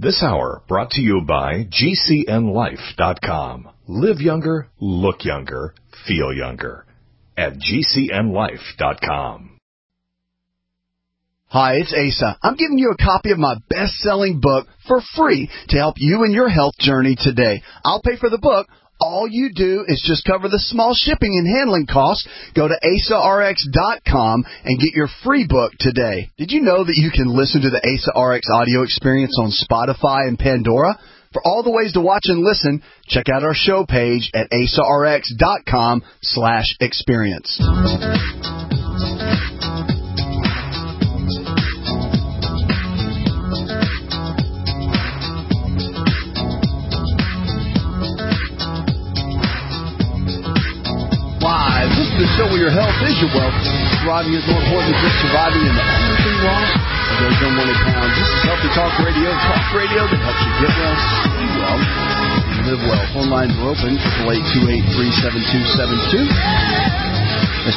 This hour brought to you by GCNLife.com. Live younger, look younger, feel younger. At GCNLife.com. Hi, it's Asa. I'm giving you a copy of my best-selling book for free to help you in your health journey today. I'll pay for the book. All you do is just cover the small shipping and handling costs. Go to AsaRx.com and get your free book today. Did you know that you can listen to the AsaRx audio experience on Spotify and Pandora? For all the ways to watch and listen, check out our show page at AsaRx.com/experience. This is the show where your health is your wealth. Surviving is more important than just surviving, and the only thing wrong are those unwanted pounds. This is Healthy Talk Radio that helps you get well, stay well, and live well. Phone lines are open, 888-283-7272. That's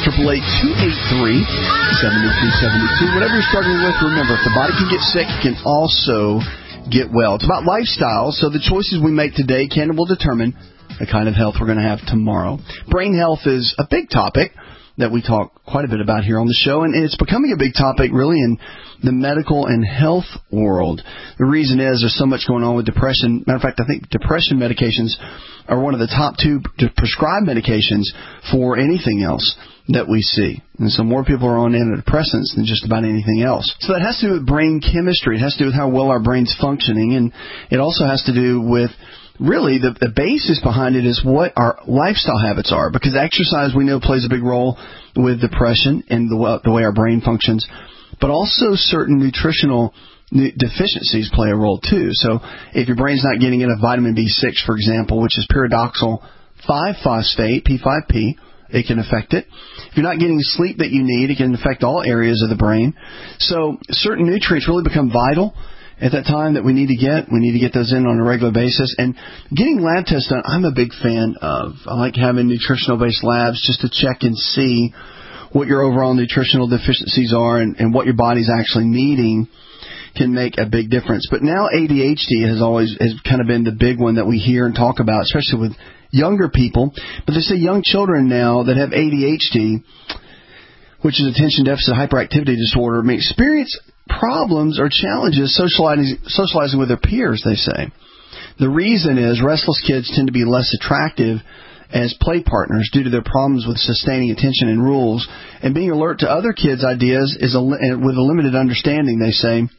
888-283-7272. Whatever you're struggling with, remember, if the body can get sick, it can also get well. It's about lifestyle, so the choices we make today can and will determine the kind of health we're going to have tomorrow. Brain health is a big topic that we talk quite a bit about here on the show, and it's becoming a big topic really in the medical and health world. The reason is there's so much going on with depression. Matter of fact, I think depression medications are one of the top 2 prescribed medications for anything else that we see. And so more people are on antidepressants than just about anything else. So that has to do with brain chemistry. It has to do with how well our brain's functioning, and it also has to do with really, the basis behind it is what our lifestyle habits are, because exercise, we know, plays a big role with depression and the way our brain functions, but also certain nutritional deficiencies play a role too. So if your brain's not getting enough vitamin B6, for example, which is pyridoxal 5-phosphate, P5P, it can affect it. If you're not getting the sleep that you need, it can affect all areas of the brain. So certain nutrients really become vital at that time that we need to get those in on a regular basis. And getting lab tests done, I'm a big fan of. I like having nutritional-based labs just to check and see what your overall nutritional deficiencies are and what your body's actually needing can make a big difference. But now ADHD has kind of been the big one that we hear and talk about, especially with younger people. But they say young children now that have ADHD, which is attention deficit hyperactivity disorder, may experience problems or challenges socializing with their peers, they say. The reason is restless kids tend to be less attractive as play partners due to their problems with sustaining attention and rules, and being alert to other kids' ideas with a limited understanding, they say,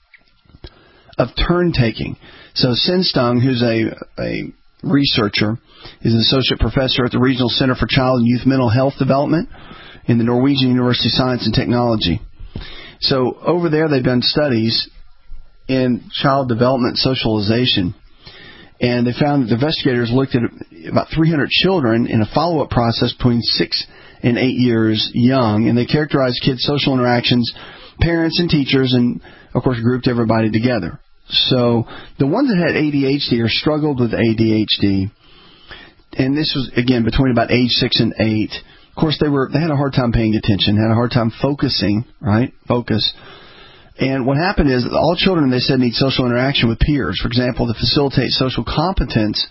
of turn-taking. So Sinstang, who's a researcher, is an associate professor at the Regional Center for Child and Youth Mental Health Development in the Norwegian University of Science and Technology. So over there, they've done studies in child development socialization, and they found that the investigators looked at about 300 children in a follow-up process between 6 and 8 years young, and they characterized kids' social interactions, parents and teachers, and, of course, grouped everybody together. So the ones that had ADHD or struggled with ADHD, and this was, again, between about age 6 and 8, of course, they had a hard time paying attention, had a hard time focusing, right? Focus. And what happened is that all children, they said, need social interaction with peers. For example, to facilitate social competence,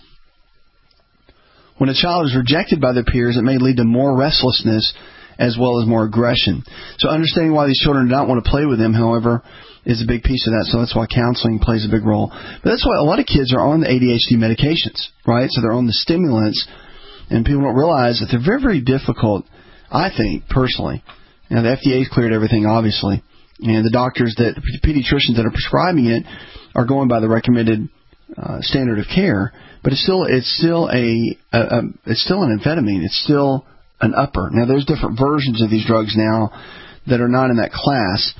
when a child is rejected by their peers, it may lead to more restlessness as well as more aggression. So understanding why these children do not want to play with them, however, is a big piece of that. So that's why counseling plays a big role. But that's why a lot of kids are on the ADHD medications, right? So they're on the stimulants. And people don't realize that they're very, very difficult, I think, personally. Now, the FDA's cleared everything, obviously. And the doctors, the pediatricians that are prescribing it are going by the recommended standard of care. But it's still an amphetamine. It's still an upper. Now, there's different versions of these drugs now that are not in that class.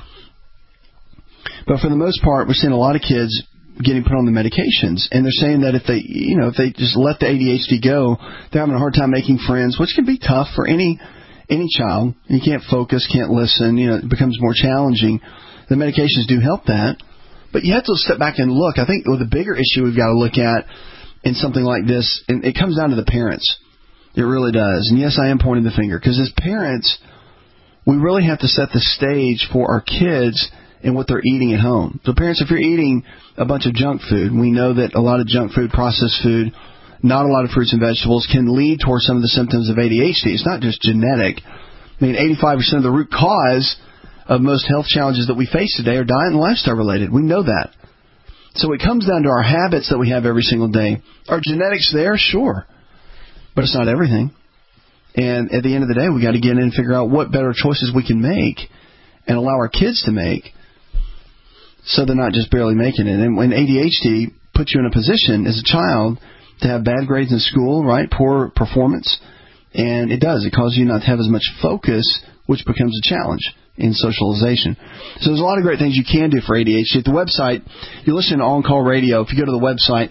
But for the most part, we're seeing a lot of kids getting put on the medications, and they're saying that if they just let the ADHD go, they're having a hard time making friends, which can be tough for any child. You can't focus, can't listen, it becomes more challenging. The medications do help that, but you have to step back and look. I think the bigger issue we've got to look at in something like this, and it comes down to the parents. It really does. And yes, I am pointing the finger, because as parents, we really have to set the stage for our kids and what they're eating at home. So parents, if you're eating a bunch of junk food, we know that a lot of junk food, processed food, not a lot of fruits and vegetables can lead towards some of the symptoms of ADHD. It's not just genetic. I mean, 85% of the root cause of most health challenges that we face today are diet and lifestyle related. We know that. So it comes down to our habits that we have every single day. Are genetics there? Sure. But it's not everything. And at the end of the day, we got to get in and figure out what better choices we can make and allow our kids to make so they're not just barely making it. And when ADHD puts you in a position as a child to have bad grades in school, right, poor performance, and it does. It causes you not to have as much focus, which becomes a challenge in socialization. So there's a lot of great things you can do for ADHD. At the website, you're listening to On Call Radio. If you go to the website,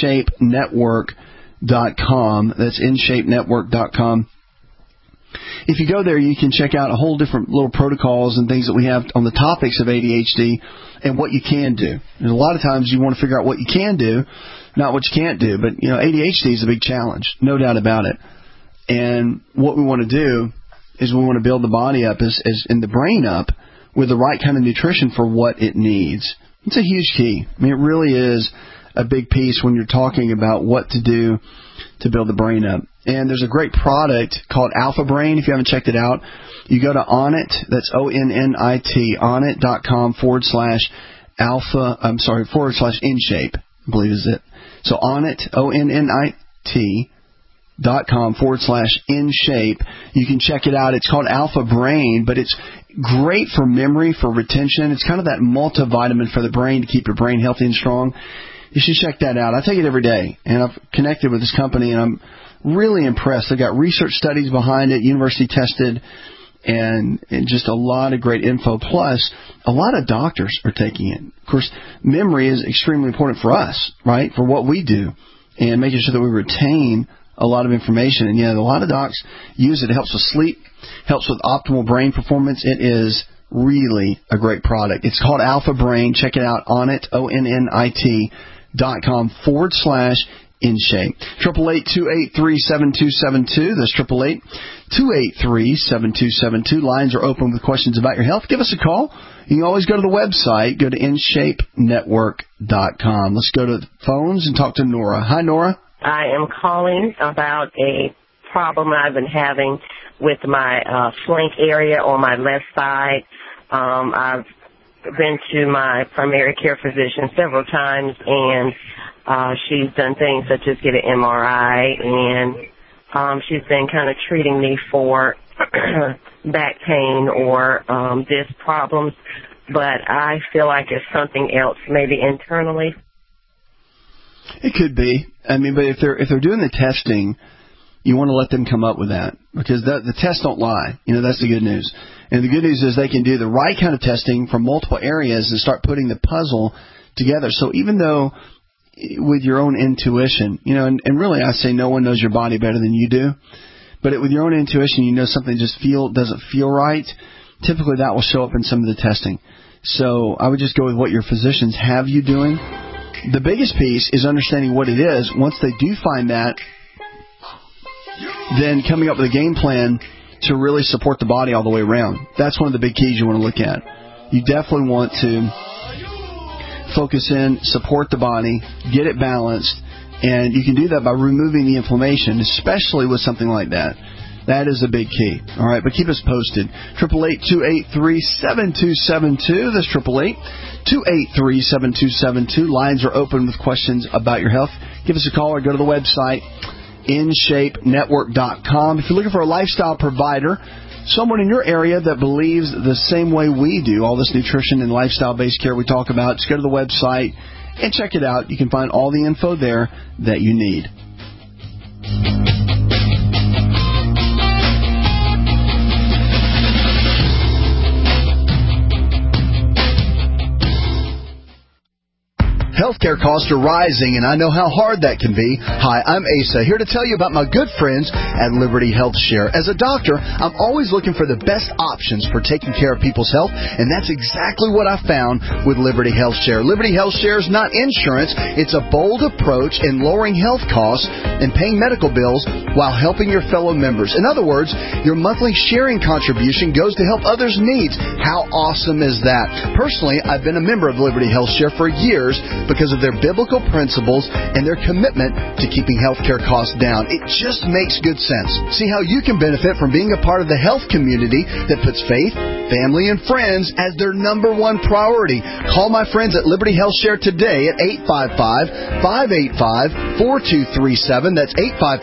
InShapeNetwork.com, that's InShapeNetwork.com. If you go there, you can check out a whole different little protocols and things that we have on the topics of ADHD and what you can do. And a lot of times you want to figure out what you can do, not what you can't do. But, you know, ADHD is a big challenge, no doubt about it. And what we want to do is we want to build the body up and the brain up with the right kind of nutrition for what it needs. It's a huge key. I mean, it really is a big piece when you're talking about what to do to build the brain up. And there's a great product called Alpha Brain. If you haven't checked it out, you go to Onnit, that's ONNIT, onnit.com /InShape, I believe is it. So Onnit, ONNIT.com /InShape. You can check it out. It's called Alpha Brain, but it's great for memory, for retention. It's kind of that multivitamin for the brain to keep your brain healthy and strong. You should check that out. I take it every day, and I've connected with this company, and I'm really impressed. They've got research studies behind it, university tested, and just a lot of great info. Plus, a lot of doctors are taking it. Of course, memory is extremely important for us, right, for what we do, and making sure that we retain a lot of information. And, yeah, a lot of docs use it. It helps with sleep, helps with optimal brain performance. It is really a great product. It's called Alpha Brain. Check it out on it, ONNIT.com /InShape. 888-283-7272. That's 888-283-7272. Lines are open with questions about your health. Give us a call. You can always go to the website. Go to InShapeNetwork.com. Let's go to the phones and talk to Nora. Hi, Nora. I am calling about a problem I've been having with my flank area on my left side. I've been to my primary care physician several times, and she's done things such as get an MRI, and she's been kind of treating me for back pain or disc problems, but I feel like it's something else, maybe internally. It could be. I mean, but if they're doing the testing, you want to let them come up with that, because the tests don't lie. You know, that's the good news. And the good news is they can do the right kind of testing from multiple areas and start putting the puzzle together. So even though with your own intuition, you know, and really I say no one knows your body better than you do, but with your own intuition, you know something just doesn't feel right, typically that will show up in some of the testing. So I would just go with what your physicians have you doing. The biggest piece is understanding what it is. Once they do find that, then coming up with a game plan to really support the body all the way around. That's one of the big keys you want to look at. You definitely want to focus in, support the body, get it balanced, and you can do that by removing the inflammation, especially with something like that. That is a big key. All right, but keep us posted. 888-283-7272. That's 888-283-7272. Lines are open with questions about your health. Give us a call or go to the website, InShapeNetwork.com. If you're looking for a lifestyle provider, someone in your area that believes the same way we do, all this nutrition and lifestyle-based care we talk about, just go to the website and check it out. You can find all the info there that you need. Healthcare costs are rising, and I know how hard that can be. Hi, I'm Asa, here to tell you about my good friends at Liberty Health Share. As a doctor, I'm always looking for the best options for taking care of people's health, and that's exactly what I found with Liberty Health Share. Liberty Health Share is not insurance. It's a bold approach in lowering health costs and paying medical bills while helping your fellow members. In other words, your monthly sharing contribution goes to help others' needs. How awesome is that? Personally, I've been a member of Liberty Health Share for years because of their biblical principles and their commitment to keeping healthcare costs down. It just makes good sense. See how you can benefit from being a part of the health community that puts faith, family, and friends as their number one priority. Call my friends at Liberty Health Share today at 855-585-4237. That's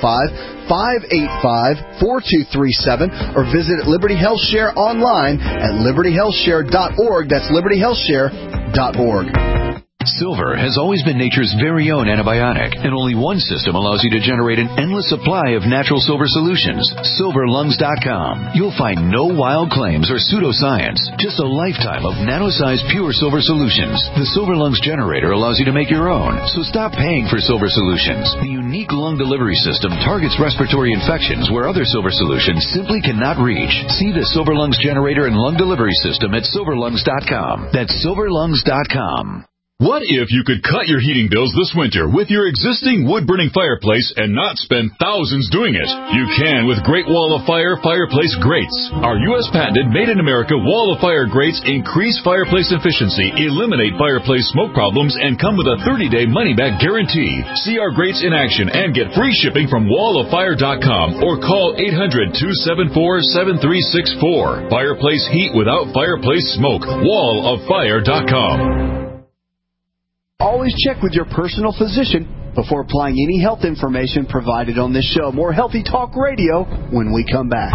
855-585-4237, or visit Liberty Health Share online at libertyhealthshare.org. That's libertyhealthshare.org. Silver has always been nature's very own antibiotic, and only one system allows you to generate an endless supply of natural silver solutions. SilverLungs.com. You'll find no wild claims or pseudoscience, just a lifetime of nano-sized pure silver solutions. The Silver Lungs generator allows you to make your own, so stop paying for silver solutions. The unique lung delivery system targets respiratory infections where other silver solutions simply cannot reach. See the Silver Lungs generator and lung delivery system at SilverLungs.com. That's SilverLungs.com. What if you could cut your heating bills this winter with your existing wood-burning fireplace and not spend thousands doing it? You can with Great Wall of Fire fireplace grates. Our U.S. patented made-in-America Wall of Fire grates increase fireplace efficiency, eliminate fireplace smoke problems, and come with a 30-day money-back guarantee. See our grates in action and get free shipping from walloffire.com or call 800-274-7364. Fireplace heat without fireplace smoke. walloffire.com. Always check with your personal physician before applying any health information provided on this show. More Healthy Talk Radio when we come back.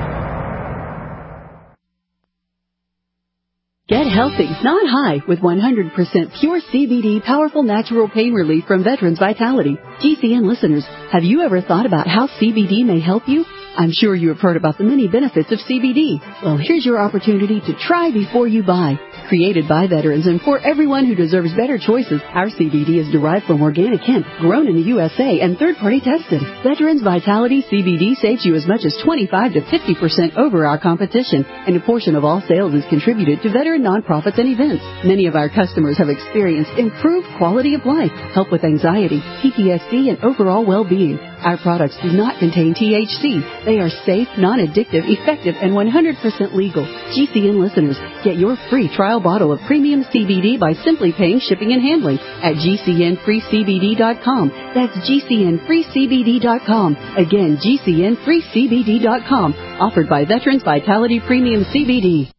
Get healthy, not high, with 100% pure CBD powerful natural pain relief from Veterans Vitality. GCN listeners, have you ever thought about how CBD may help you? I'm sure you have heard about the many benefits of CBD. Well, here's your opportunity to try before you buy. Created by veterans and for everyone who deserves better choices, our CBD is derived from organic hemp, grown in the USA, and third-party tested. Veterans Vitality CBD saves you as much as 25 to 50% over our competition, and a portion of all sales is contributed to veteran nonprofits and events. Many of our customers have experienced improved quality of life, help with anxiety, PTSD, and overall well-being. Our products do not contain THC. They are safe, non-addictive, effective, and 100% legal. GCN listeners, get your free trial bottle of premium CBD by simply paying shipping and handling at GCNFreeCBD.com. That's GCNFreeCBD.com. Again, GCNFreeCBD.com. Offered by Veterans Vitality Premium CBD.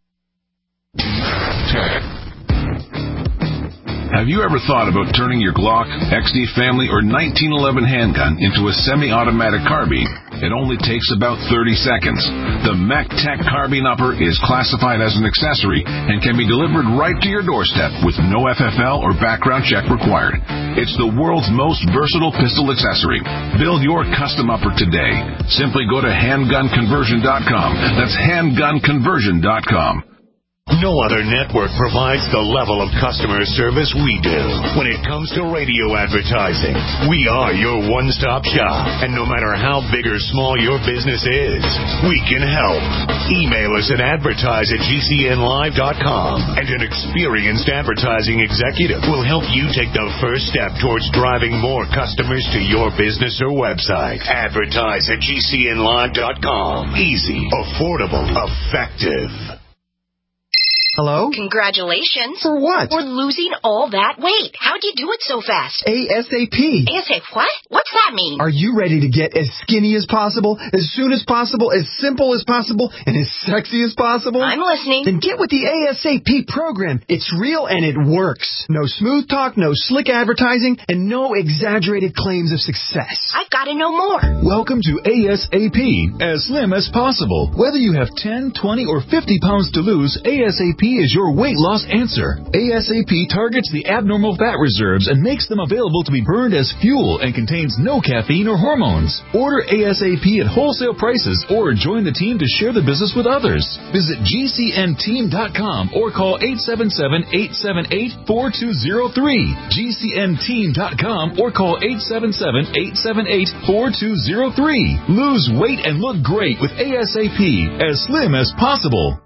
Have you ever thought about turning your Glock, XD Family, or 1911 handgun into a semi-automatic carbine? It only takes about 30 seconds. The MacTech Carbine Upper is classified as an accessory and can be delivered right to your doorstep with no FFL or background check required. It's the world's most versatile pistol accessory. Build your custom upper today. Simply go to handgunconversion.com. That's handgunconversion.com. No other network provides the level of customer service we do. When it comes to radio advertising, we are your one-stop shop. And no matter how big or small your business is, we can help. Email us at advertise@gcnlive.com, and an experienced advertising executive will help you take the first step towards driving more customers to your business or website. Advertise@gcnlive.com. Easy, affordable, effective. Hello? Congratulations. For what? For losing all that weight. How'd you do it so fast? ASAP. ASAP what? What's that mean? Are you ready to get as skinny as possible, as soon as possible, as simple as possible, and as sexy as possible? I'm listening. Then get with the ASAP program. It's real and it works. No smooth talk, no slick advertising, and no exaggerated claims of success. I've got to know more. Welcome to ASAP, as slim as possible. Whether you have 10, 20, or 50 pounds to lose, ASAP is your weight loss answer. ASAP targets the abnormal fat reserves and makes them available to be burned as fuel and contains no caffeine or hormones. Order ASAP at wholesale prices or join the team to share the business with others. Visit GCNteam.com or call 877-878-4203. GCNteam.com or call 877-878-4203. Lose weight and look great with ASAP, as slim as possible.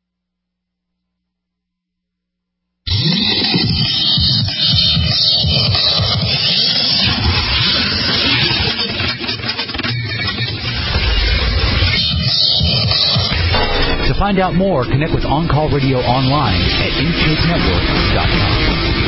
To find out more, connect with On Call Radio online at InShapeNetwork.com.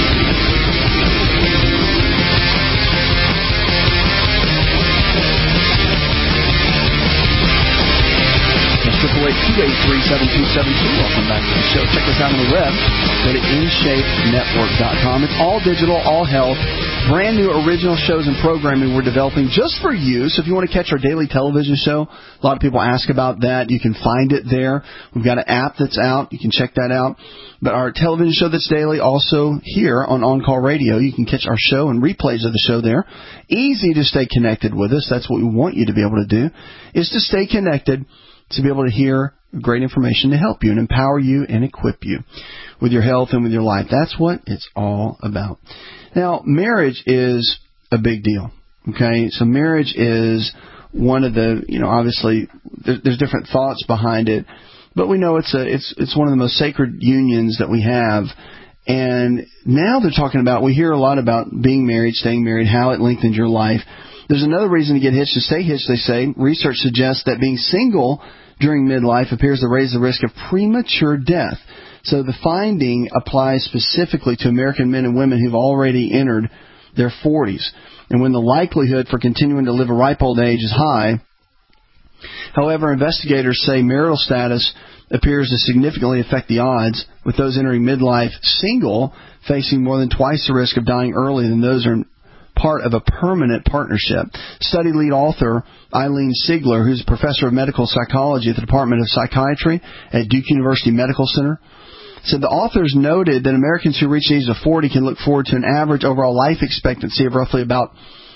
Triple 828-37272. Welcome back to the show. Check us out on the web. Go to InShapeNetwork.com. It's all digital, all health. Brand new original shows and programming we're developing just for you. So if you want to catch our daily television show, a lot of people ask about that. You can find it there. We've got an app that's out. You can check that out. But our television show that's daily, also here on On-Call Radio. You can catch our show and replays of the show there. Easy to stay connected with us. That's what we want you to be able to do, is to stay connected, to be able to hear great information to help you and empower you and equip you with your health and with your life. That's what it's all about. Now, marriage is a big deal, okay? So marriage is one of the, obviously there's different thoughts behind it, but we know it's one of the most sacred unions that we have. And now they're talking about, we hear a lot about being married, staying married, how it lengthens your life. There's another reason to get hitched and stay hitched, they say. Research suggests that being single during midlife appears to raise the risk of premature death. So the finding applies specifically to American men and women who've already entered their 40s. And when the likelihood for continuing to live a ripe old age is high. However, investigators say marital status appears to significantly affect the odds, with those entering midlife single facing more than twice the risk of dying early than those who are part of a permanent partnership. Study lead author Eileen Sigler, who's a professor of medical psychology at the Department of Psychiatry at Duke University Medical Center, said the authors noted that Americans who reach the age of 40 can look forward to an average overall life expectancy of roughly about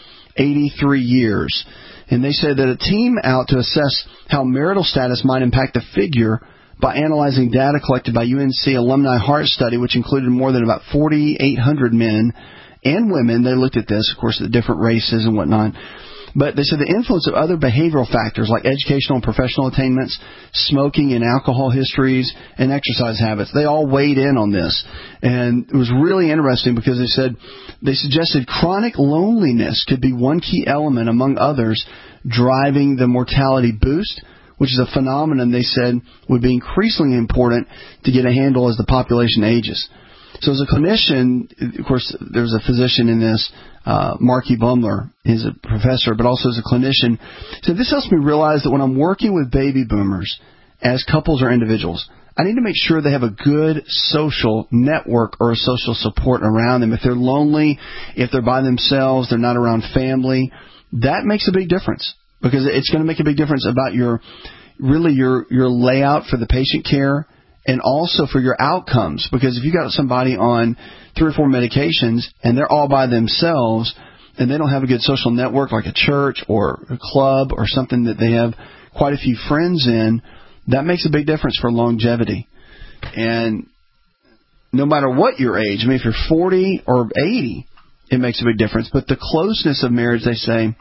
83 years. And they said that a team out to assess how marital status might impact the figure by analyzing data collected by UNC Alumni Heart Study, which included more than about 4,800 men and women. They looked at this, of course, the different races and whatnot. But they said the influence of other behavioral factors like educational and professional attainments, smoking and alcohol histories, and exercise habits, they all weighed in on this. And it was really interesting because they suggested chronic loneliness could be one key element, among others, driving the mortality boost, which is a phenomenon they said would be increasingly important to get a handle as the population ages. So as a clinician, of course, there's a physician in this, Marky Bumler. He's a professor, but also as a clinician. So this helps me realize that when I'm working with baby boomers as couples or individuals, I need to make sure they have a good social network or a social support around them. If they're lonely, if they're by themselves, they're not around family, that makes a big difference, because it's going to make a big difference about your layout for the patient care, and also for your outcomes. Because if you got somebody on 3 or 4 medications and they're all by themselves and they don't have a good social network like a church or a club or something that they have quite a few friends in, that makes a big difference for longevity. And no matter what your age, I mean, if you're 40 or 80, it makes a big difference. But the closeness of marriage, they say,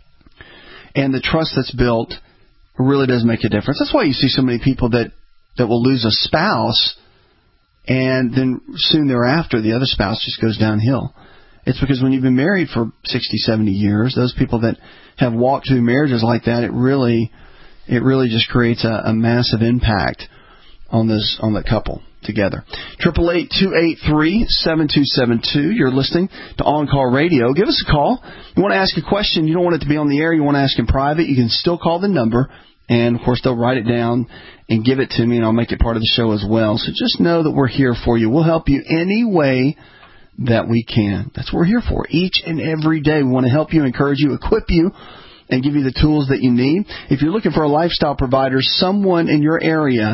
and the trust that's built really does make a difference. That's why you see so many people that will lose a spouse, and then soon thereafter the other spouse just goes downhill. It's because when you've been married for 60, 70 years, those people that have walked through marriages like that, it really just creates a massive impact on the couple together. 888-283-7272. You're listening to On Call Radio. Give us a call. You want to ask a question, you don't want it to be on the air, you want to ask in private, you can still call the number. And, of course, they'll write it down and give it to me, and I'll make it part of the show as well. So just know that we're here for you. We'll help you any way that we can. That's what we're here for. Each and every day we want to help you, encourage you, equip you, and give you the tools that you need. If you're looking for a lifestyle provider, someone in your area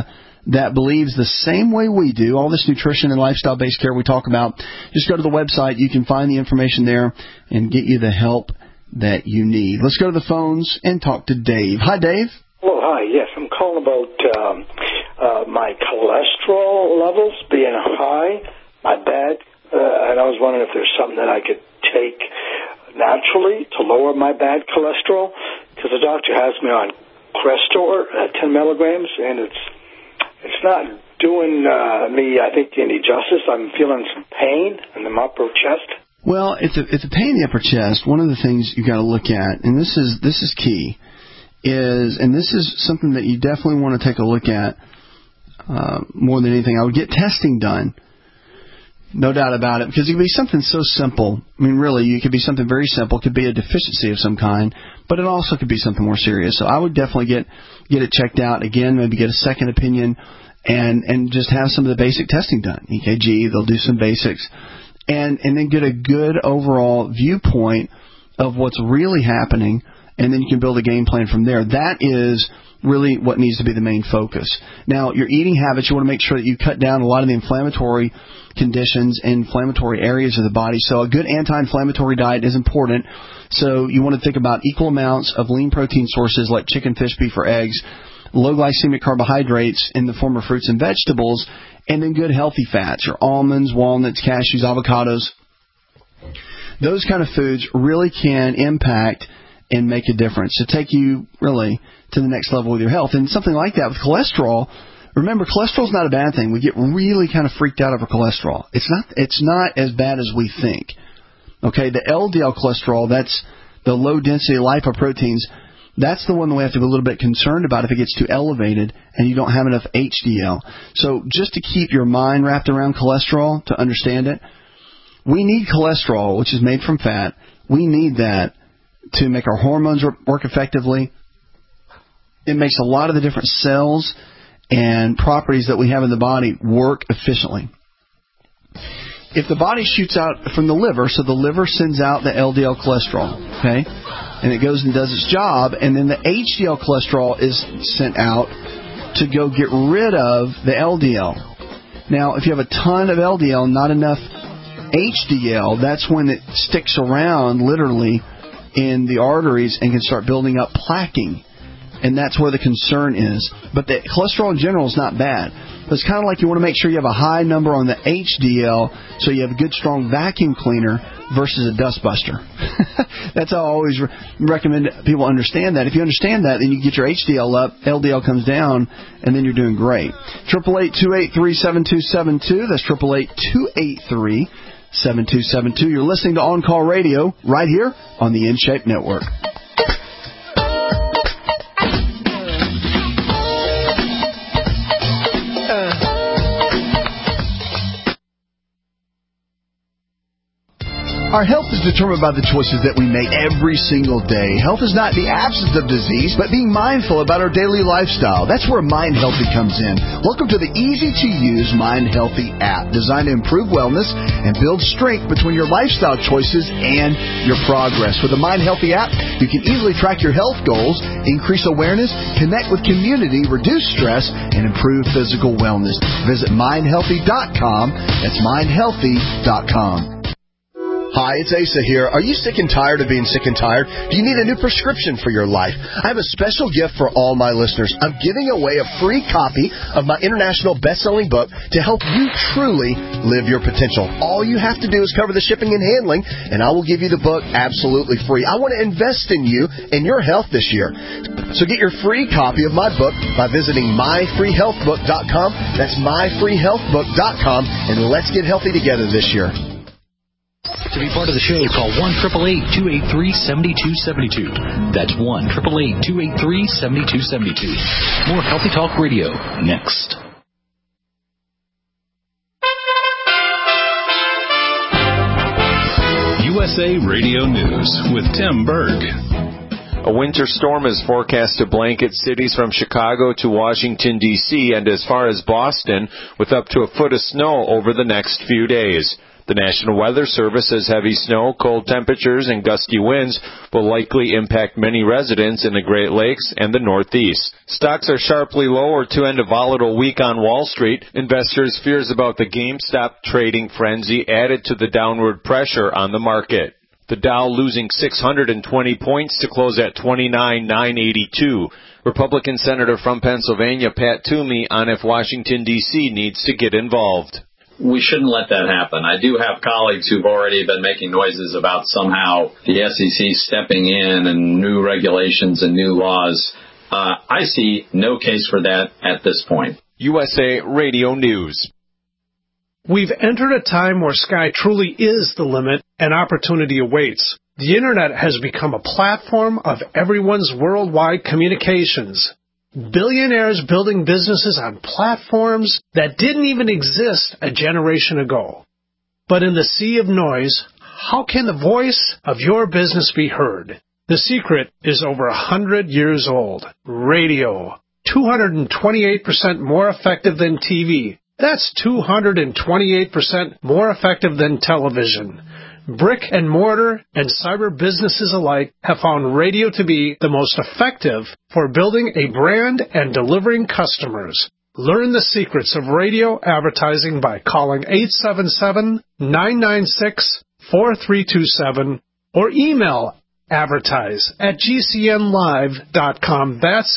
that believes the same way we do, all this nutrition and lifestyle-based care we talk about. Just go to the website. You can find the information there and get you the help that you need. Let's go to the phones and talk to Dave. Hi, Dave. Hello, hi. Yes, I'm calling about my cholesterol levels being high, my bad, and I was wondering if there's something that I could take naturally to lower my bad cholesterol, because the doctor has me on Crestor at 10 milligrams, and it's not doing me, I think, any justice. I'm feeling some pain in the upper chest. Well, it's a pain in the upper chest. One of the things you got to look at, and this is key, and this is something that you definitely want to take a look at more than anything. I would get testing done. No doubt about it, because it could be something so simple. I mean, really, it could be something very simple. It could be a deficiency of some kind, but it also could be something more serious. So I would definitely get it checked out again, maybe get a second opinion, and just have some of the basic testing done. EKG, they'll do some basics, and then get a good overall viewpoint of what's really happening, and then you can build a game plan from there. That is really what needs to be the main focus. Now, your eating habits, you want to make sure that you cut down a lot of the inflammatory conditions and inflammatory areas of the body. So a good anti-inflammatory diet is important. So you want to think about equal amounts of lean protein sources like chicken, fish, beef, or eggs, low glycemic carbohydrates in the form of fruits and vegetables, and then good healthy fats, your almonds, walnuts, cashews, avocados. Those kind of foods really can impact and make a difference to take you really to the next level with your health. And something like that with cholesterol, remember, cholesterol is not a bad thing. We get really kind of freaked out over cholesterol. It's not as bad as we think. Okay, the LDL cholesterol, that's the low density lipoproteins, that's the one that we have to be a little bit concerned about if it gets too elevated and you don't have enough HDL. So just to keep your mind wrapped around cholesterol, to understand it, we need cholesterol, which is made from fat. We need that to make our hormones work effectively. It makes a lot of the different cells and properties that we have in the body work efficiently. If the body shoots out from the liver, so the liver sends out the LDL cholesterol, okay, and it goes and does its job, and then the HDL cholesterol is sent out to go get rid of the LDL. Now, if you have a ton of LDL, not enough HDL, that's when it sticks around literally in the arteries and can start building up plaquing. And that's where the concern is. But the cholesterol in general is not bad. But it's kind of like you want to make sure you have a high number on the HDL so you have a good, strong vacuum cleaner versus a dust buster. That's how I always recommend people understand that. If you understand that, then you get your HDL up, LDL comes down, and then you're doing great. 888-283-7272. That's 888-283-7272. You're listening to On Call Radio right here on the InShape Network. Our health is determined by the choices that we make every single day. Health is not the absence of disease, but being mindful about our daily lifestyle. That's where Mind Healthy comes in. Welcome to the easy-to-use Mind Healthy app, designed to improve wellness and build strength between your lifestyle choices and your progress. With the Mind Healthy app, you can easily track your health goals, increase awareness, connect with community, reduce stress, and improve physical wellness. Visit mindhealthy.com. That's mindhealthy.com. Hi, it's Asa here. Are you sick and tired of being sick and tired? Do you need a new prescription for your life? I have a special gift for all my listeners. I'm giving away a free copy of my international best-selling book to help you truly live your potential. All you have to do is cover the shipping and handling, and I will give you the book absolutely free. I want to invest in you and your health this year. So get your free copy of my book by visiting myfreehealthbook.com. That's myfreehealthbook.com, and let's get healthy together this year. To be part of the show, call 1-888-283-7272. That's 1-888-283-7272. More Healthy Talk Radio next. USA Radio News with Tim Berg. A winter storm is forecast to blanket cities from Chicago to Washington, D.C. and as far as Boston, with up to a foot of snow over the next few days. The National Weather Service says heavy snow, cold temperatures, and gusty winds will likely impact many residents in the Great Lakes and the Northeast. Stocks are sharply lower to end a volatile week on Wall Street. Investors' fears about the GameStop trading frenzy added to the downward pressure on the market. The Dow losing 620 points to close at 29,982. Republican Senator from Pennsylvania Pat Toomey on if Washington, D.C. needs to get involved. We shouldn't let that happen. I do have colleagues who've already been making noises about somehow the SEC stepping in and new regulations and new laws. I see no case for that at this point. USA Radio News. We've entered a time where sky truly is the limit and opportunity awaits. The Internet has become a platform of everyone's worldwide communications. Billionaires building businesses on platforms that didn't even exist a generation ago. But in the sea of noise, how can the voice of your business be heard? The secret is over 100 years old. Radio. 228% more effective than TV. That's 228% more effective than television. Brick and mortar and cyber businesses alike have found radio to be the most effective for building a brand and delivering customers. Learn the secrets of radio advertising by calling 877-996-4327 or email advertise@gcnlive.com. That's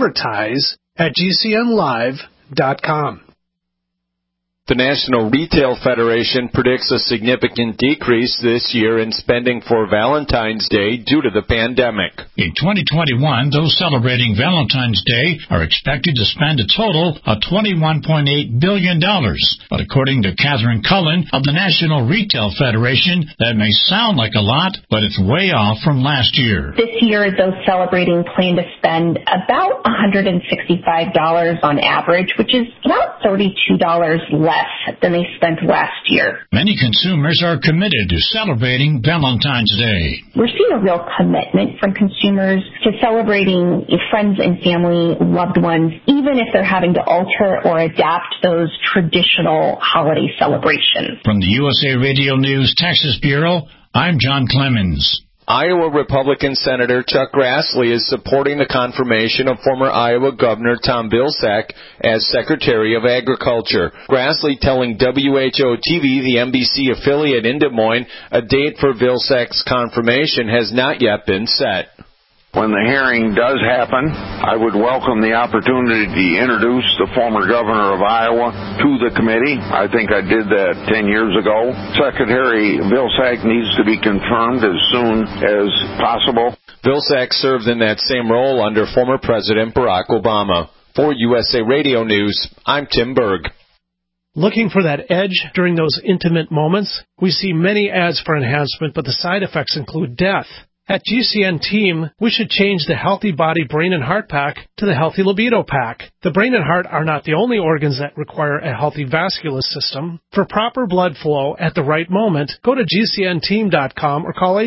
advertise@gcnlive.com. The National Retail Federation predicts a significant decrease this year in spending for Valentine's Day due to the pandemic. In 2021, those celebrating Valentine's Day are expected to spend a total of $21.8 billion. But according to Catherine Cullen of the National Retail Federation, that may sound like a lot, but it's way off from last year. This year, those celebrating plan to spend about $165 on average, which is about $32 less than they spent last year. Many consumers are committed to celebrating Valentine's Day. We're seeing a real commitment from consumers to celebrating friends and family, loved ones, even if they're having to alter or adapt those traditional holiday celebrations. From the USA Radio News Texas Bureau, I'm John Clemens. Iowa Republican Senator Chuck Grassley is supporting the confirmation of former Iowa Governor Tom Vilsack as Secretary of Agriculture. Grassley telling WHO-TV, the NBC affiliate in Des Moines, a date for Vilsack's confirmation has not yet been set. When the hearing does happen, I would welcome the opportunity to introduce the former governor of Iowa to the committee. I think I did that 10 years ago. Secretary Vilsack needs to be confirmed as soon as possible. Vilsack served in that same role under former President Barack Obama. For USA Radio News, I'm Tim Berg. Looking for that edge during those intimate moments? We see many ads for enhancement, but the side effects include death. At GCN Team, we should change the Healthy Body, Brain, and Heart Pack to the Healthy Libido Pack. The brain and heart are not the only organs that require a healthy vascular system. For proper blood flow at the right moment, go to GCNteam.com or call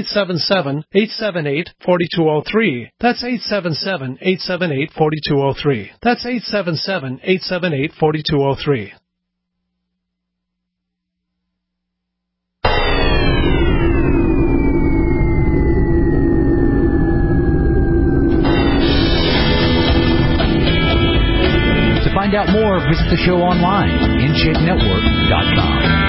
877-878-4203. That's 877-878-4203. That's 877-878-4203. Find out more, visit the show online, InShapeNetwork.com.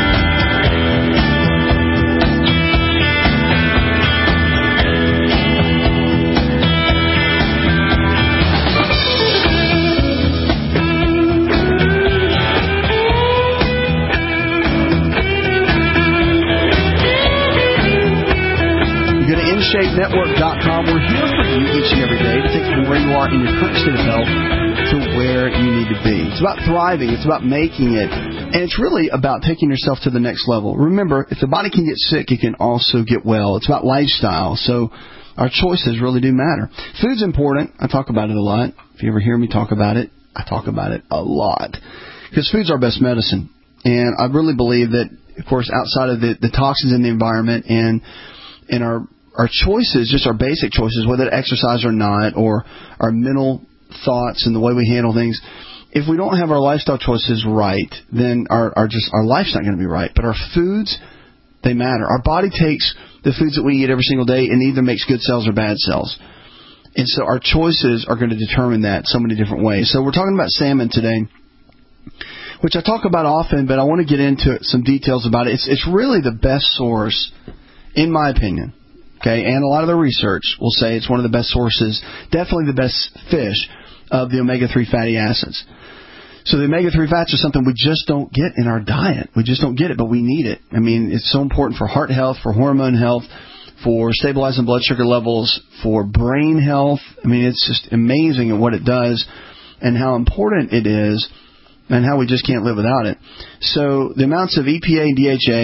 Go to InShapeNetwork.com. We're here for you each and every day to take you from where you are in your current state of health to where you need to be. It's about thriving. It's about making it. And it's really about taking yourself to the next level. Remember, if the body can get sick, it can also get well. It's about lifestyle. So our choices really do matter. Food's important. I talk about it a lot. If you ever hear me talk about it, I talk about it a lot. Because food's our best medicine. And I really believe that, of course, outside of the toxins in the environment and our choices, just our basic choices, whether to exercise or not, or our mental thoughts and the way we handle things, if we don't have our lifestyle choices right, then our life's not going to be right. But our foods, they matter. Our body takes the foods that we eat every single day and either makes good cells or bad cells. And so our choices are going to determine that so many different ways. So we're talking about salmon today, which I talk about often, but I want to get into some details about it. It's really the best source, in my opinion. Okay, and a lot of the research will say it's one of the best sources, definitely the best fish of the omega-3 fatty acids. So the omega-3 fats are something we just don't get in our diet. We just don't get it, but we need it. I mean, it's so important for heart health, for hormone health, for stabilizing blood sugar levels, for brain health. I mean, it's just amazing at what it does and how important it is and how we just can't live without it. So the amounts of EPA and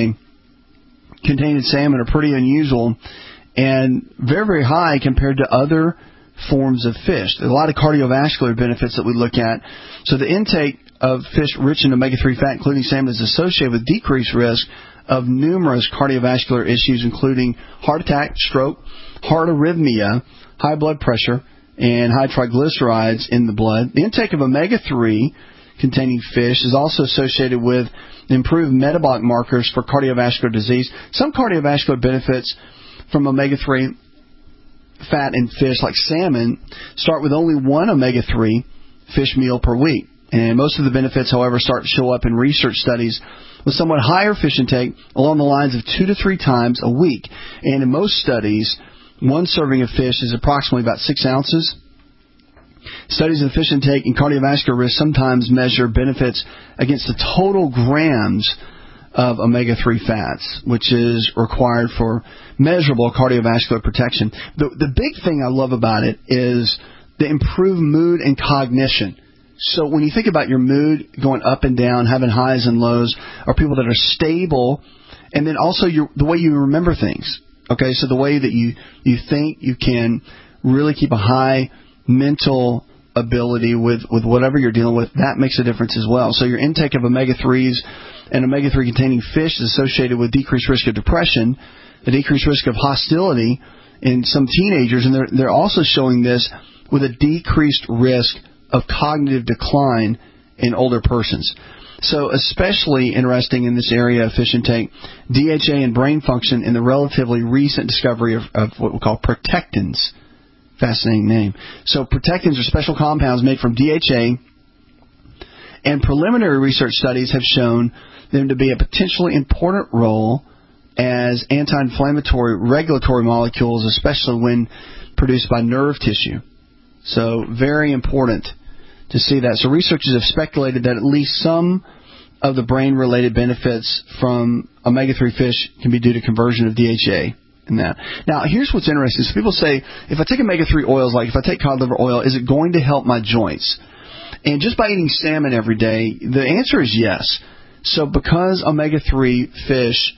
DHA contained in salmon are pretty unusual and very, very high compared to other forms of fish. There's a lot of cardiovascular benefits that we look at. So the intake of fish rich in omega-3 fat, including salmon, is associated with decreased risk of numerous cardiovascular issues, including heart attack, stroke, heart arrhythmia, high blood pressure, and high triglycerides in the blood. The intake of omega-3 containing fish is also associated with improved metabolic markers for cardiovascular disease. Some cardiovascular benefits from omega-3 fat in fish, like salmon, start with only one omega-3 fish meal per week. And most of the benefits, however, start to show up in research studies with somewhat higher fish intake along the lines of 2 to 3 times a week. And in most studies, one serving of fish is approximately about 6 ounces. Studies of fish intake and cardiovascular risk sometimes measure benefits against the total grams of omega-3 fats, which is required for measurable cardiovascular protection. The big thing I love about it is the improved mood and cognition. So when you think about your mood going up and down, having highs and lows, or people that are stable, and then also the way you remember things. Okay, so the way that you think, you can really keep a high mental ability with whatever you're dealing with. That makes a difference as well. So your intake of omega-3s and omega-3 containing fish is associated with decreased risk of depression, a decreased risk of hostility in some teenagers, and they're also showing this with a decreased risk of cognitive decline in older persons. So especially interesting in this area of fish intake, DHA and brain function in the relatively recent discovery of what we call protectins. Fascinating name. So protectins are special compounds made from DHA, and preliminary research studies have shown them to be a potentially important role as anti-inflammatory regulatory molecules, especially when produced by nerve tissue. So very important to see that. So researchers have speculated that at least some of the brain-related benefits from omega-3 fish can be due to conversion of DHA in that. Now, here's what's interesting. So people say, if I take omega-3 oils, like if I take cod liver oil, is it going to help my joints? And just by eating salmon every day, the answer is yes. So because omega-3 fish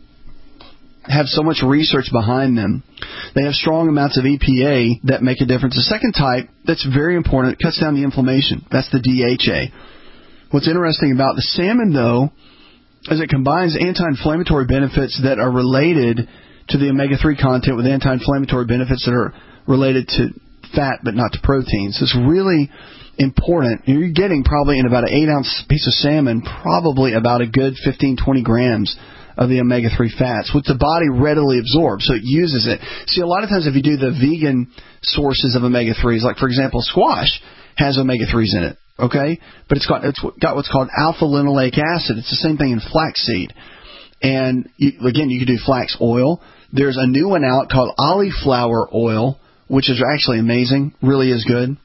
have so much research behind them, they have strong amounts of EPA that make a difference. The second type that's very important, it cuts down the inflammation. That's the DHA. What's interesting about the salmon, though, is it combines anti-inflammatory benefits that are related to the omega-3 content with anti-inflammatory benefits that are related to fat but not to protein. So it's really important. You're getting probably in about an 8-ounce piece of salmon probably about a good 15-20 grams of the omega-3 fats, which the body readily absorbs, so it uses it. See, a lot of times if you do the vegan sources of omega-3s, like, for example, squash has omega-3s in it, okay? But it's got what's called alpha-linoleic acid. It's the same thing in flaxseed. And, again, you can do flax oil. There's a new one out called cauliflower oil, which is actually amazing, really is good.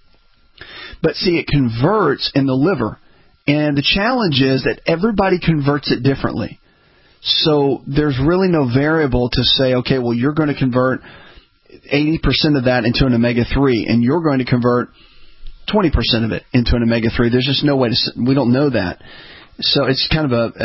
But see, it converts in the liver. And the challenge is that everybody converts it differently. So there's really no variable to say, okay, well, you're going to convert 80% of that into an omega-3, and you're going to convert 20% of it into an omega-3. There's just no way to. We don't know that. So it's kind of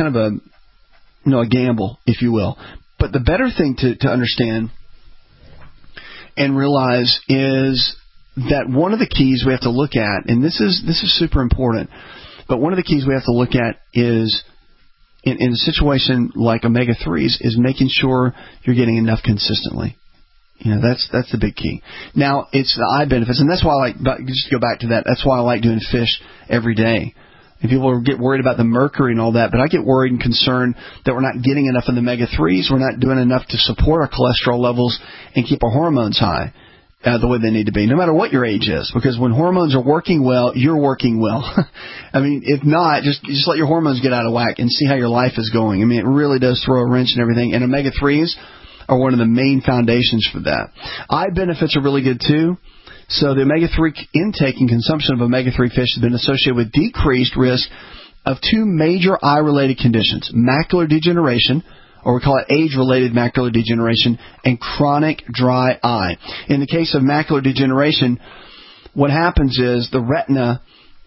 a gamble, if you will. But the better thing to understand and realize is that one of the keys we have to look at, and this is super important, but one of the keys we have to look at is, in a situation like omega-3s, is making sure you're getting enough consistently. That's the big key. Now, it's the eye benefits, and that's why I like, just to go back to that, that's why I like doing fish every day. And people get worried about the mercury and all that, but I get worried and concerned that we're not getting enough of the omega-3s. We're not doing enough to support our cholesterol levels and keep our hormones high the way they need to be, no matter what your age is. Because when hormones are working well, you're working well. I mean, if not, just let your hormones get out of whack and see how your life is going. I mean, it really does throw a wrench and everything. And omega-3s are one of the main foundations for that. Eye benefits are really good, too. So the omega-3 intake and consumption of omega-3 fish has been associated with decreased risk of two major eye-related conditions, macular degeneration, or we call it age-related macular degeneration, and chronic dry eye. In the case of macular degeneration, what happens is the retina,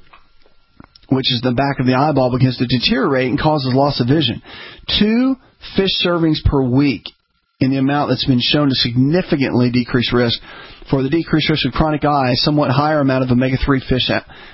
which is the back of the eyeball, begins to deteriorate and causes loss of vision. 2 fish servings per week in the amount that's been shown to significantly decrease risk. For the decreased risk of chronic eye, a somewhat higher amount of omega-3 fish,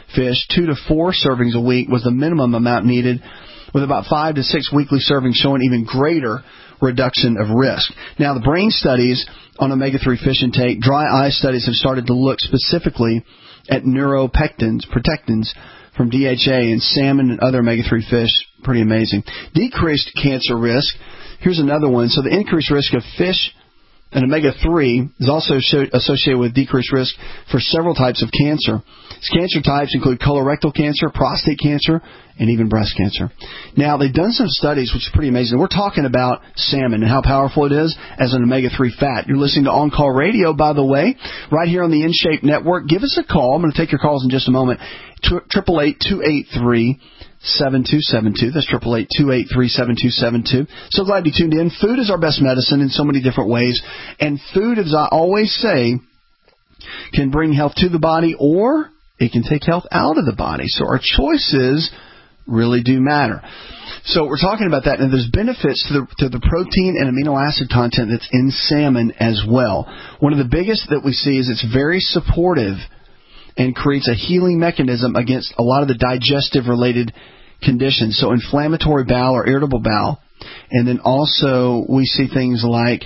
2 to 4 servings a week was the minimum amount needed, with about 5 to 6 weekly servings showing even greater reduction of risk. Now, the brain studies on omega-3 fish intake, dry eye studies have started to look specifically at neuropectins, protectins from DHA in salmon and other omega-3 fish. Pretty amazing. Decreased cancer risk. Here's another one. So the increased risk of fish and omega-3 is also associated with decreased risk for several types of cancer. These cancer types include colorectal cancer, prostate cancer, and even breast cancer. Now, they've done some studies, which is pretty amazing. We're talking about salmon and how powerful it is as an omega-3 fat. You're listening to On Call Radio, by the way, right here on the InShape Network. Give us a call. I'm going to take your calls in just a moment. 888-283-7272. That's 888-283-7272. So glad you tuned in. Food is our best medicine in so many different ways. And food, as I always say, can bring health to the body or it can take health out of the body. So our choices really do matter. So we're talking about that, and there's benefits to the protein and amino acid content that's in salmon as well. One of the biggest that we see is it's very supportive and creates a healing mechanism against a lot of the digestive-related conditions, so inflammatory bowel or irritable bowel. And then also we see things like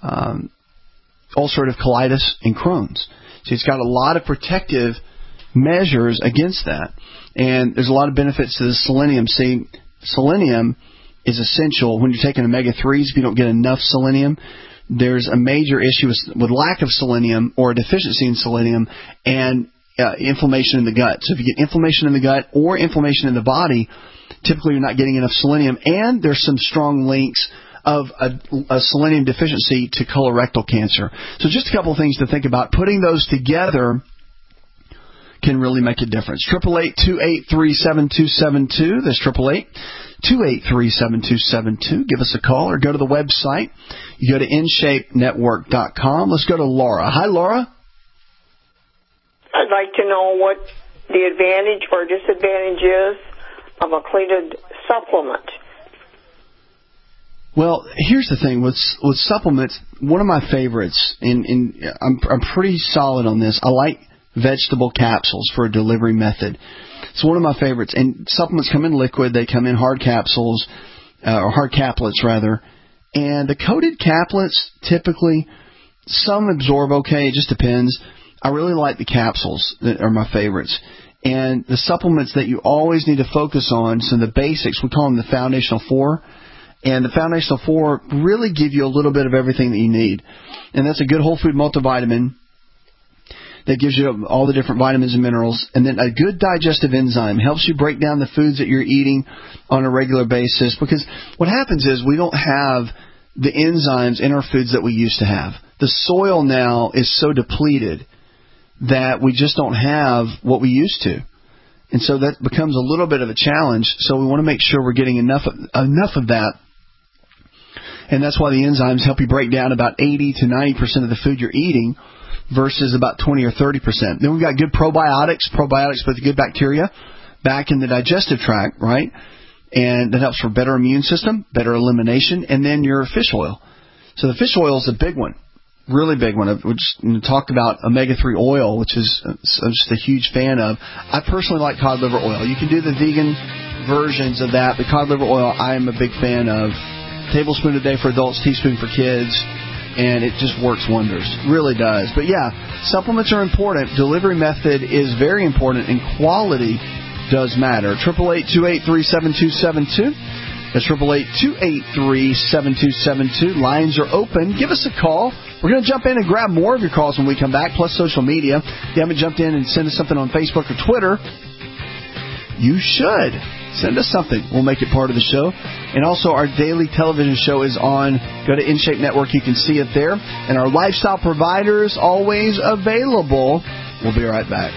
ulcerative colitis and Crohn's. So it's got a lot of protective measures against that. And there's a lot of benefits to the selenium. See, selenium is essential when you're taking omega-3s. If you don't get enough selenium, there's a major issue with lack of selenium or a deficiency in selenium and inflammation in the gut. So if you get inflammation in the gut or inflammation in the body, typically you're not getting enough selenium. And there's some strong links of a selenium deficiency to colorectal cancer. So just a couple of things to think about. Putting those together can really make a difference. 888-283-7272. That's 888-283-7272. Give us a call or go to the website. You go to InShapeNetwork.com. Let's go to Laura. Hi, Laura. I'd like to know what the advantage or disadvantage is of a Cletid supplement. Well, here's the thing with supplements. One of my favorites, and I'm pretty solid on this. I like vegetable capsules for a delivery method. It's one of my favorites. And supplements come in liquid. They come in hard capsules, or hard caplets, rather. And the coated caplets, typically, some absorb okay. It just depends. I really like the capsules that are my favorites. And the supplements that you always need to focus on, so the basics, we call them the Foundational 4. And the Foundational 4 really give you a little bit of everything that you need. And that's a good whole food multivitamin that gives you all the different vitamins and minerals. And then a good digestive enzyme helps you break down the foods that you're eating on a regular basis. Because what happens is we don't have the enzymes in our foods that we used to have. The soil now is so depleted that we just don't have what we used to. And so that becomes a little bit of a challenge. So we want to make sure we're getting enough of that. And that's why the enzymes help you break down about 80 to 90% of the food you're eating versus about 20 or 30%. Then we've got good probiotics with good bacteria back in the digestive tract, right? And that helps for better immune system, better elimination, and then your fish oil. So the fish oil is a big one. Really big one. We just talked about omega-3 oil, which is I'm just a huge fan of. I personally like cod liver oil. You can do the vegan versions of that, but cod liver oil I am a big fan of. Tablespoon a day for adults, teaspoon for kids. and it just works wonders. Really does. But yeah, supplements are important. Delivery method is very important, and quality does matter. 888-283-7272. That's 888-283-7272. Lines are open. Give us a call. We're going to jump in and grab more of your calls when we come back, plus social media. If you haven't jumped in and sent us something on Facebook or Twitter, you should. Send us something. We'll make it part of the show. And also, our daily television show is on. Go to InShape Network. You can see it there. And our lifestyle providers always available. We'll be right back.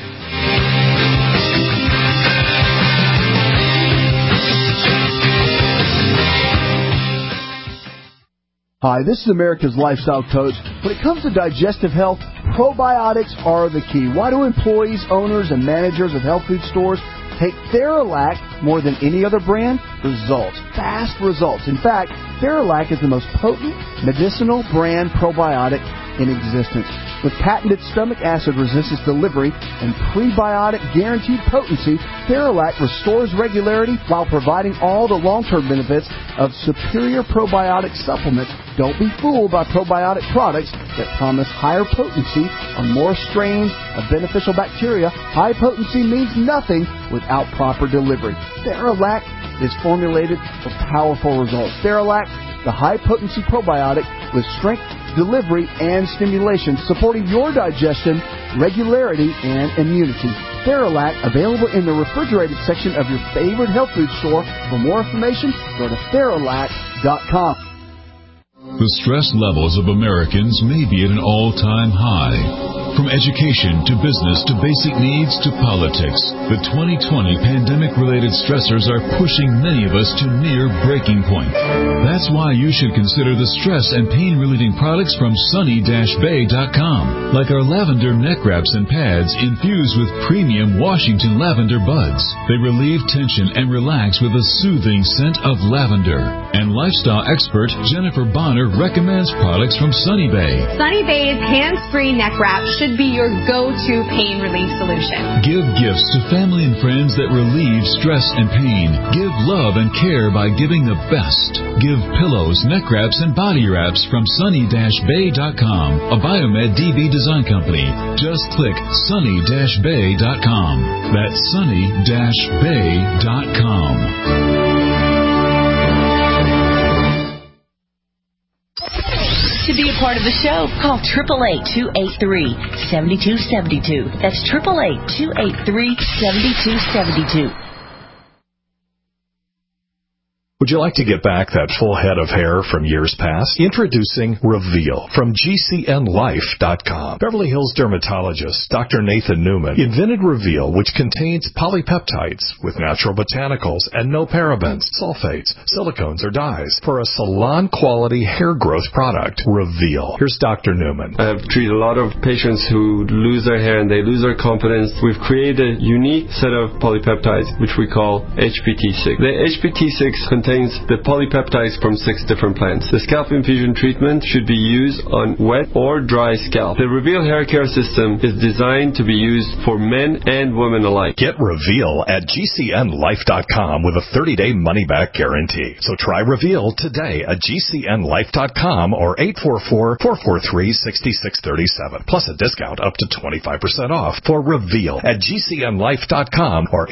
Hi, this is America's Lifestyle Coach. When it comes to digestive health, probiotics are the key. Why do employees, owners, and managers of health food stores take Theralac more than any other brand? Results. Fast results. In fact, Theralac is the most potent medicinal brand probiotic in existence. With patented stomach acid resistance delivery and prebiotic guaranteed potency, Theralac restores regularity while providing all the long-term benefits of superior probiotic supplements. Don't be fooled by probiotic products that promise higher potency on more strains of beneficial bacteria. High potency means nothing without proper delivery. Theralac is formulated for powerful results. Theralac, the high-potency probiotic with strength, delivery, and stimulation, supporting your digestion, regularity, and immunity. Theralac, available in the refrigerated section of your favorite health food store. For more information, go to Theralac.com. The stress levels of Americans may be at an all-time high. From education to business to basic needs to politics, the 2020 pandemic-related stressors are pushing many of us to near breaking point. That's why you should consider the stress and pain-relieving products from Sunny-Bay.com, like our lavender neck wraps and pads infused with premium Washington lavender buds. They relieve tension and relax with a soothing scent of lavender. And lifestyle expert Jennifer Bonner recommends products from Sunny Bay. Sunny Bay's hands-free neck wrap should be your go-to pain relief solution. Give gifts to family and friends that relieve stress and pain. Give love and care by giving the best. Give pillows, neck wraps, and body wraps from Sunny-Bay.com, a Biomed DB design company. Just click Sunny-Bay.com. That's Sunny-Bay.com. To be a part of the show, call 888-283-7272. That's 888-283-7272. Would you like to get back that full head of hair from years past? Introducing Reveal from GCNLife.com. Beverly Hills dermatologist Dr. Nathan Newman invented Reveal, which contains polypeptides with natural botanicals and no parabens, sulfates, silicones, or dyes for a salon-quality hair growth product. Reveal. Here's Dr. Newman. I have treated a lot of patients who lose their hair and they lose their confidence. We've created a unique set of polypeptides, which we call HPT6. The HPT6 contains the polypeptides from 6 different plants. The scalp infusion treatment should be used on wet or dry scalp. The Reveal hair care system is designed to be used for men and women alike. Get Reveal at GCNLife.com with a 30-day money-back guarantee. So try Reveal today at GCNLife.com or 844-443-6637. Plus a discount up to 25% off for Reveal at GCNLife.com or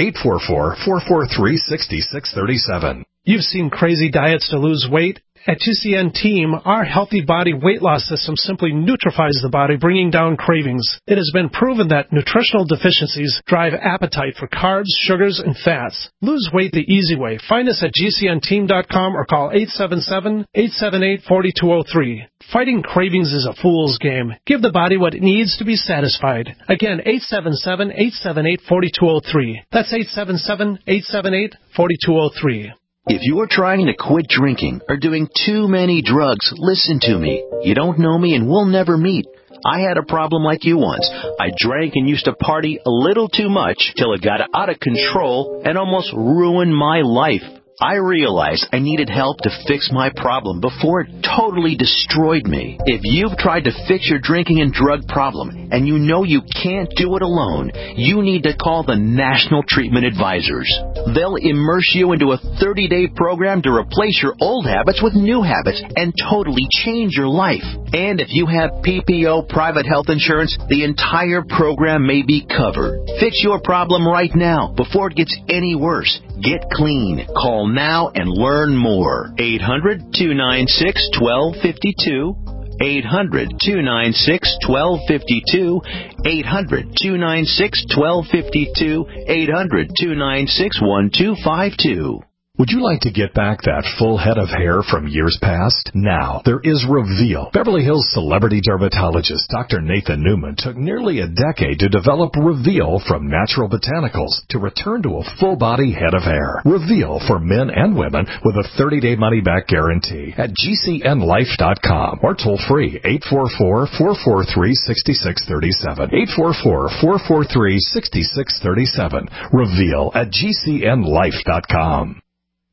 844-443-6637. You've seen crazy diets to lose weight. At GCN Team, our Healthy Body Weight Loss System simply neutralizes the body, bringing down cravings. It has been proven that nutritional deficiencies drive appetite for carbs, sugars, and fats. Lose weight the easy way. Find us at GCNteam.com or call 877-878-4203. Fighting cravings is a fool's game. Give the body what it needs to be satisfied. Again, 877-878-4203. That's 877-878-4203. If you are trying to quit drinking or doing too many drugs, listen to me. You don't know me and we'll never meet. I had a problem like you once. I drank and used to party a little too much till it got out of control and almost ruined my life. I realized I needed help to fix my problem before it totally destroyed me. If you've tried to fix your drinking and drug problem and you know you can't do it alone, you need to call the National Treatment Advisors. They'll immerse you into a 30-day program to replace your old habits with new habits and totally change your life. And if you have PPO private health insurance, the entire program may be covered. Fix your problem right now before it gets any worse. Get clean. Call now and learn more. 800-296-1252. 800-296-1252. 800-296-1252. 800-296-1252. Would you like to get back that full head of hair from years past? Now, there is Reveal. Beverly Hills celebrity dermatologist Dr. Nathan Newman took nearly a decade to develop Reveal from natural botanicals to return to a full-body head of hair. Reveal for men and women with a 30-day money-back guarantee at GCNlife.com or toll-free 844-443-6637. 844-443-6637. Reveal at GCNlife.com.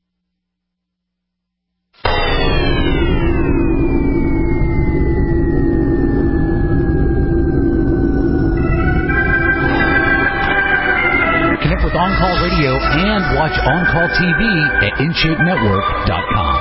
Connect with On Call Radio and watch On Call TV at InShapeNetwork.com.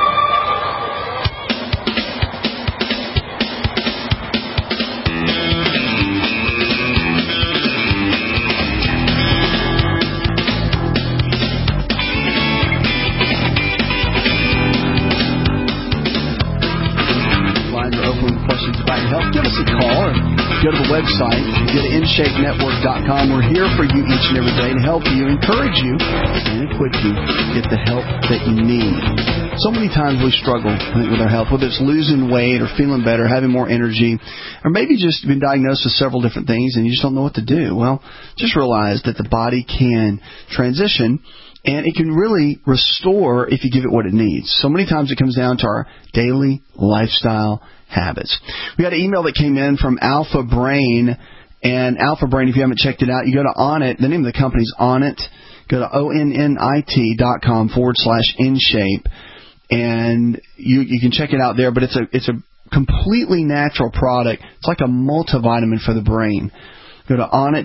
Lines are open with questions about your health. Give us a call or go to the website. Go to InShapeNetwork.com. We're here for you each and every day to help you, encourage you, and equip you to get the help that you need. So many times we struggle, I think, with our health, whether it's losing weight or feeling better, having more energy, or maybe just been diagnosed with several different things and you just don't know what to do. Well, just realize that the body can transition and it can really restore if you give it what it needs. So many times it comes down to our daily lifestyle habits. We got an email that came in from Alpha Brain. And Alpha Brain, if you haven't checked it out, you go to Onnit. The name of the company is Onnit. Go to onnit.com/InShape. And you can check it out there. But it's a completely natural product. It's like a multivitamin for the brain. Go to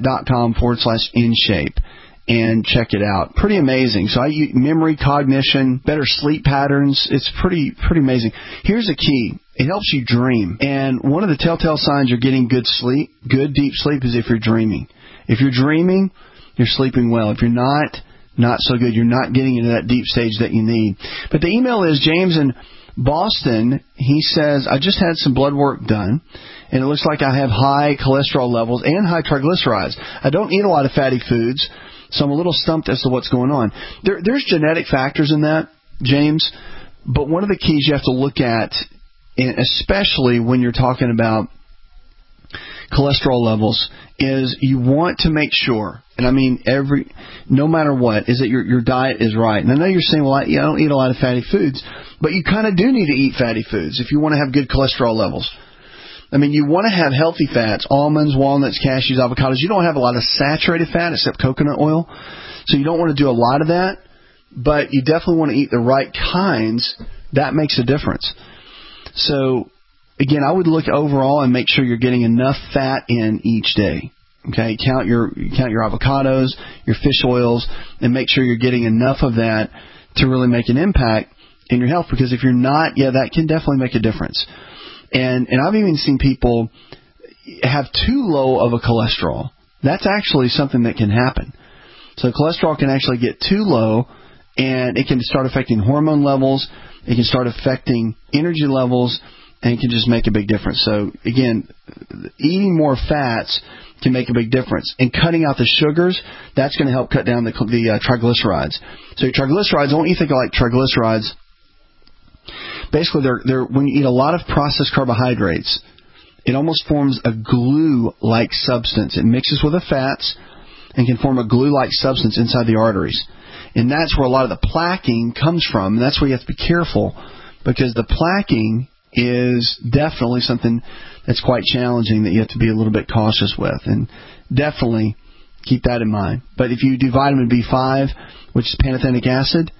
onnit.com/InShape. And check it out. Pretty amazing. So I use memory, cognition, better sleep patterns. It's pretty amazing. Here's the key. It helps you dream. And one of the telltale signs you're getting good sleep, good deep sleep, is if you're dreaming. If you're dreaming, you're sleeping well. If you're not so good. You're not getting into that deep stage that you need. But the email is James in Boston. He says, I just had some blood work done, and it looks like I have high cholesterol levels and high triglycerides. I don't eat a lot of fatty foods, so I'm a little stumped as to what's going on. There's genetic factors in that, James, but one of the keys you have to look at, and especially when you're talking about cholesterol levels, is you want to make sure, and I mean no matter what, is that your diet is right. And I know you're saying, well, I don't eat a lot of fatty foods, but you kind of do need to eat fatty foods if you want to have good cholesterol levels. I mean, you want to have healthy fats, almonds, walnuts, cashews, avocados. You don't have a lot of saturated fat except coconut oil, so you don't want to do a lot of that, but you definitely want to eat the right kinds. That makes a difference. So, again, I would look overall and make sure you're getting enough fat in each day. Okay, count your avocados, your fish oils, and make sure you're getting enough of that to really make an impact in your health, because if you're not, that can definitely make a difference. And I've even seen people have too low of a cholesterol. That's actually something that can happen. So cholesterol can actually get too low, and it can start affecting hormone levels. It can start affecting energy levels, and it can just make a big difference. So, again, eating more fats can make a big difference. And cutting out the sugars, that's going to help cut down the triglycerides. So your triglycerides, I want you to think of like triglycerides. Basically, they're when you eat a lot of processed carbohydrates, it almost forms a glue-like substance. It mixes with the fats and can form a glue-like substance inside the arteries. And that's where a lot of the plaquing comes from. And that's where you have to be careful, because the plaquing is definitely something that's quite challenging that you have to be a little bit cautious with. And definitely keep that in mind. But if you do vitamin B5, which is pantothenic acid,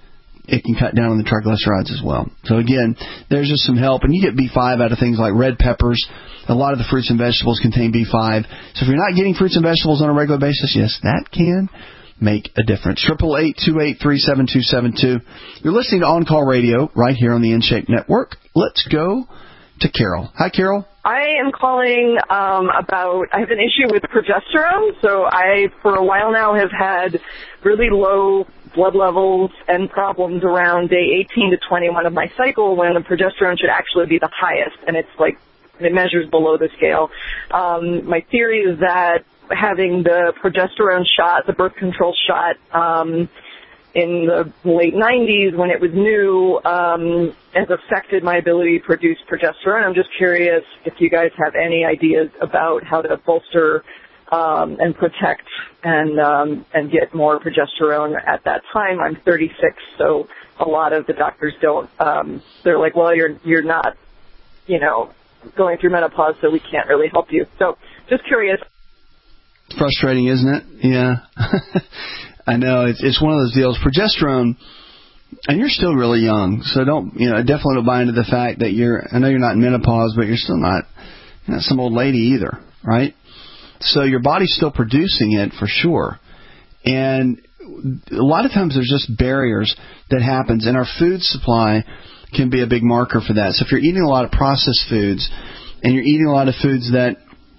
it can cut down on the triglycerides as well. So again, there's just some help. And you get B5 out of things like red peppers. A lot of the fruits and vegetables contain B5. So if you're not getting fruits and vegetables on a regular basis, yes, that can make a difference. 888-283-7272. You're listening to On Call Radio right here on the InShape Network. Let's go to Carol. Hi, Carol. I am calling about, I have an issue with progesterone. So I, for a while now, have had really low blood levels and problems around day 18 to 21 of my cycle when the progesterone should actually be the highest. And it's like, it measures below the scale. My theory is that having the progesterone shot, the birth control shot, in the late 90s when it was new, has affected my ability to produce progesterone. I'm just curious if you guys have any ideas about how to bolster and protect and get more progesterone at that time. I'm 36, so a lot of the doctors don't. They're like, well, you're not, going through menopause, so we can't really help you. So just curious. Frustrating, isn't it? Yeah. I know. It's one of those deals. Progesterone, and you're still really young, so definitely don't buy into the fact that I know you're not in menopause, but you're still not some old lady either, right? So your body's still producing it for sure. And a lot of times there's just barriers that happens, and our food supply can be a big marker for that. So if you're eating a lot of processed foods, and you're eating a lot of foods that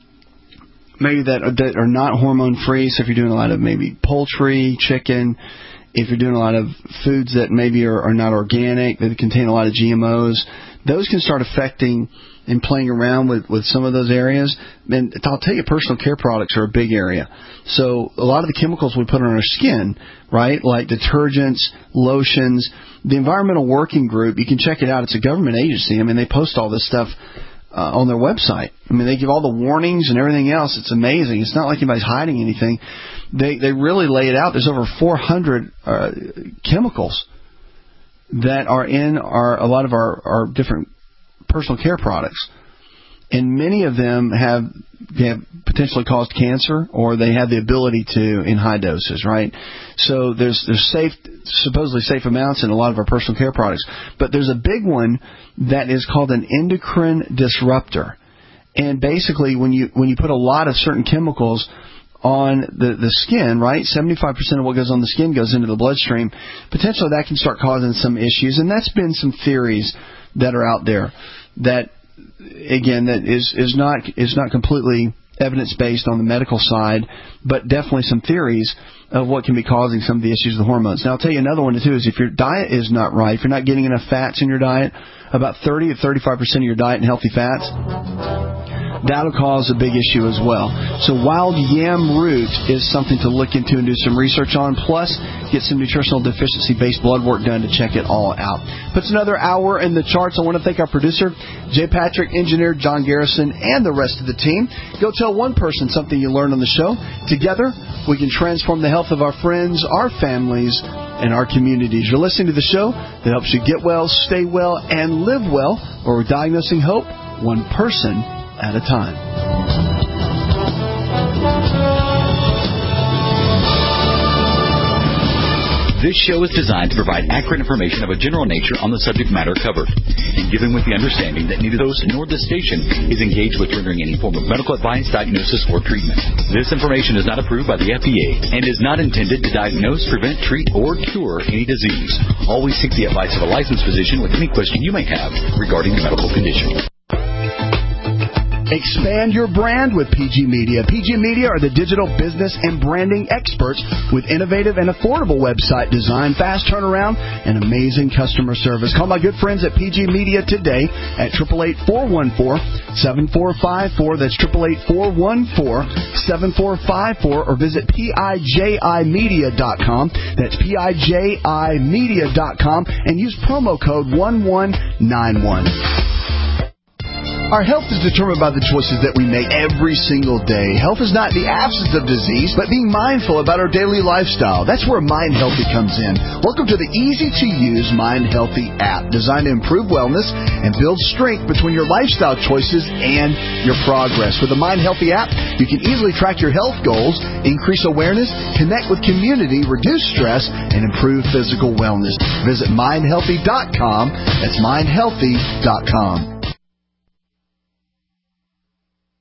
are not hormone free, so if you're doing a lot of maybe poultry, chicken, if you're doing a lot of foods that maybe are not organic, that contain a lot of GMOs, those can start affecting and playing around with some of those areas. And I'll tell you, personal care products are a big area. So a lot of the chemicals we put on our skin, right, like detergents, lotions, the Environmental Working Group, you can check it out. It's a government agency. I mean, they post all this stuff on their website. I mean, they give all the warnings and everything else. It's amazing. It's not like anybody's hiding anything. They really lay it out. There's over 400 chemicals that are in a lot of our different personal care products. And many of them have potentially caused cancer, or they have the ability to in high doses, right? So there's supposedly safe amounts in a lot of our personal care products. But there's a big one that is called an endocrine disruptor. And basically, when you put a lot of certain chemicals on the skin, right, 75% of what goes on the skin goes into the bloodstream, potentially that can start causing some issues. And that's been some theories that are out there that, again, that is not completely evidence-based on the medical side, but definitely some theories of what can be causing some of the issues with the hormones. Now, I'll tell you another one, too, is if your diet is not right, if you're not getting enough fats in your diet, about 30 to 35% of your diet in healthy fats, that'll cause a big issue as well. So wild yam root is something to look into and do some research on, plus get some nutritional deficiency-based blood work done to check it all out. Puts another hour in the charts. I want to thank our producer, Jay Patrick, engineer John Garrison, and the rest of the team. Go tell one person something you learned on the show. Together, we can transform the health of our friends, our families, and our communities. You're listening to the show that helps you get well, stay well, and live well, where we're diagnosing hope one person at a time. This show is designed to provide accurate information of a general nature on the subject matter covered, and given with the understanding that neither host nor this station is engaged with rendering any form of medical advice, diagnosis, or treatment. This information is not approved by the FDA and is not intended to diagnose, prevent, treat, or cure any disease. Always seek the advice of a licensed physician with any question you may have regarding a medical condition. Expand your brand with PG Media. PG Media are the digital business and branding experts with innovative and affordable website design, fast turnaround, and amazing customer service. Call my good friends at PG Media today at 888-414-7454. That's 888-414-7454, or visit PIJImedia.com. That's PIJImedia.com, and use promo code 1191. Our health is determined by the choices that we make every single day. Health is not the absence of disease, but being mindful about our daily lifestyle. That's where Mind Healthy comes in. Welcome to the easy-to-use Mind Healthy app, designed to improve wellness and build strength between your lifestyle choices and your progress. With the Mind Healthy app, you can easily track your health goals, increase awareness, connect with community, reduce stress, and improve physical wellness. Visit mindhealthy.com. That's mindhealthy.com.